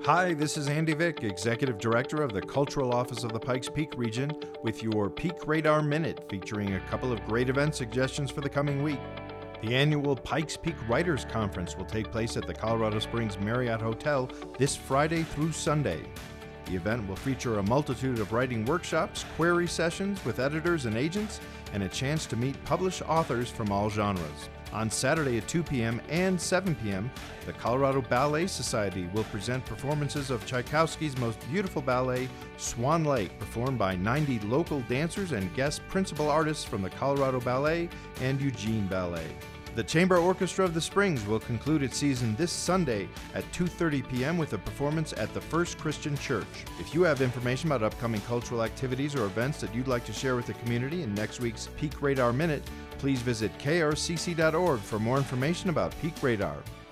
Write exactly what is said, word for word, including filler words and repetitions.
Hi, this is Andy Vick, Executive Director of the Cultural Office of the Pikes Peak region, with your Peak Radar Minute, featuring a couple of great event suggestions for the coming week. The annual Pikes Peak Writers Conference will take place at the Colorado Springs Marriott Hotel this Friday through Sunday. The event will feature a multitude of writing workshops, query sessions with editors and agents, and a chance to meet published authors from all genres. On Saturday at two p.m. and seven p.m., the Colorado Ballet Society will present performances of Tchaikovsky's most beautiful ballet, Swan Lake, performed by ninety local dancers and guest principal artists from the Colorado Ballet and Eugene Ballet. The Chamber Orchestra of the Springs will conclude its season this Sunday at two thirty p.m. with a performance at the First Christian Church. If you have information about upcoming cultural activities or events that you'd like to share with the community in next week's Peak Radar Minute, please visit K R C C dot org for more information about Peak Radar.